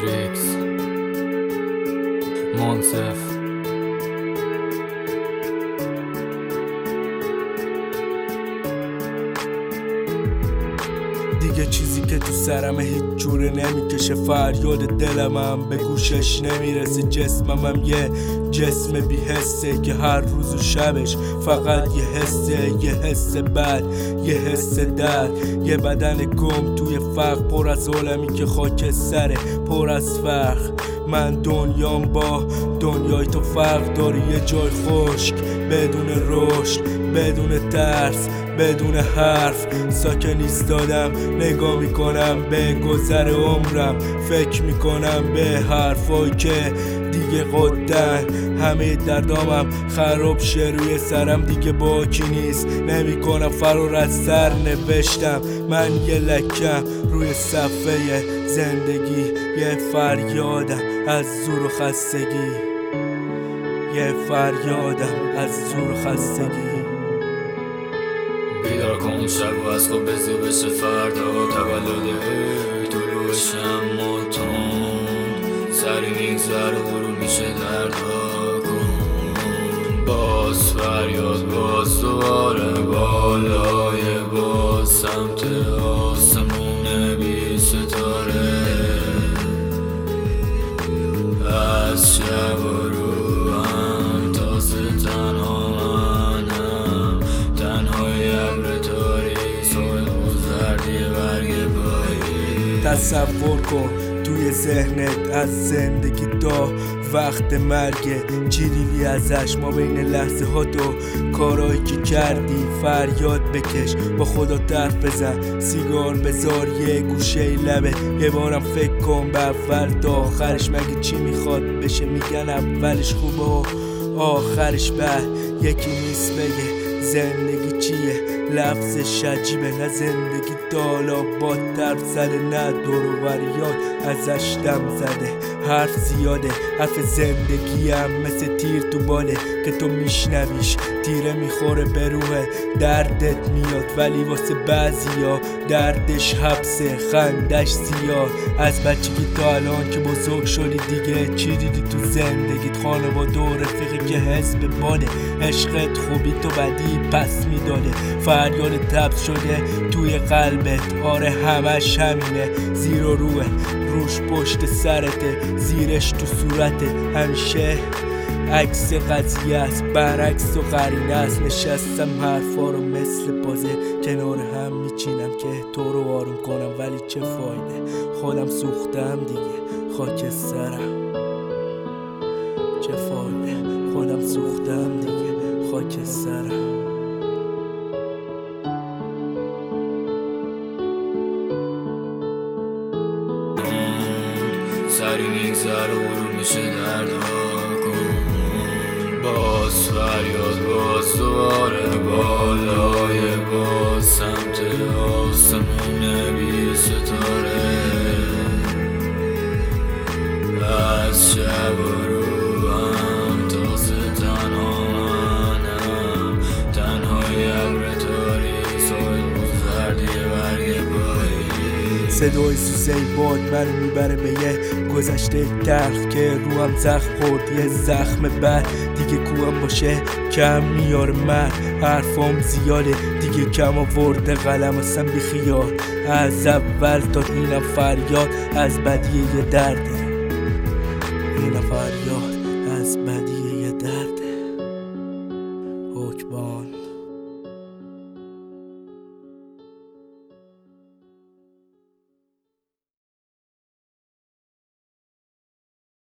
ماتریکس منصف دیگه چیزی که تو سرمه هیچ جوره نمیکشه، فریاد دلمم به گوشش نمیرسه. جسمم یه جسم بی حسه که هر روز و شبش فقط یه حسه، یه حس بد، یه حس درد، یه بدن گم توی فقر پر از عالمی که خاک سره پر از فخر. من دنیام با دنیای تو فرق داره، یه جای خشک بدون رشد، بدون ترس، بدون حرف. ساکن ایستادم نگاه میکنم به گذر عمرم، فکر میکنم به حرفایی که دیگه قدن. همه دردامم خراب شه روی سرم، دیگه باکی نیست نمیکنم فرار از سر. نوشتم من یه لکم روی صفحه زندگی، یه فریادم از زور و خستگی، یه فریادم از زور و خستگی. بیدار کن شب و از خواب بزو بشه فردا تولده طلوع شم تون، سری میگذر و برو میشه دردا کن. باز فریاد باز دوباره بالای باز سمت آسمون بی ستاره. از شب و رو هم تازه تنها منم، تنهای عبر تاریک سوی گذردی برگ پایی. تصور کن توی ذهنت از زندگی تا وقت مرگه، چی دیدی ازش ما بین لحظه ها تو کارایی که کردی. فریاد بکش با خدا حرف بزن، سیگار بذار یه گوشه لبه، یه بارم فکر کن به اول تا آخرش مگه چی میخواد بشه. میگن اولش خوبه و آخرش بد، یکی نیست بگه زندگی چیه. لفظش عجیبه، نه زندگی دالا با درد زده، نه دوروبریات ازش دم زده. حرف زیاده، حرف زندگی هم مثل تیر تو باله که تو میشنویش تیره میخوره به روح دردت میاد. ولی واسه بعضیا دردش حبسه، خندش زیاد. از بچگی تا الان که بزرگ شدی دیگه چی دیدی تو زندگیت؟ خانواده و رفیقی که حس به باله، عشقت خوبی تو بدی پس میداده. فریاد تبس شده توی قلبت، آره همش همینه. زیر و روه روش پشت سرته، زیرش تو صورته، همیشه عکس قضیه است، برعکس و قرینه است. نشستم حرفا رو مثل بازه کنار هم میچینم که تو رو آروم کنم، ولی چه فایده؟ خودم سوختم دیگه خاک سرم. چه فایده؟ خودم سوختم دیگه خاک سرم. سری میگذر و برو میشه دردا کن. باز فریاد باز دوباره بالای باز سمت آسمون بی ستاره. از شب و رو هم تازه تنها منم، تنهای عبر تاریک سوی گذردی برگ پایی. صدای سوزه باد منو میبره به یه گذشته تلخ که روم زخم خورد، یه زخم بد دیگه کوام باشه کم میاره. من حرفام زیاده دیگه کم آورده قلم هستم بی خیال. از اول تا اینم فریاد از بدیه یه درده، اینم فریاد از بدیه یه درده.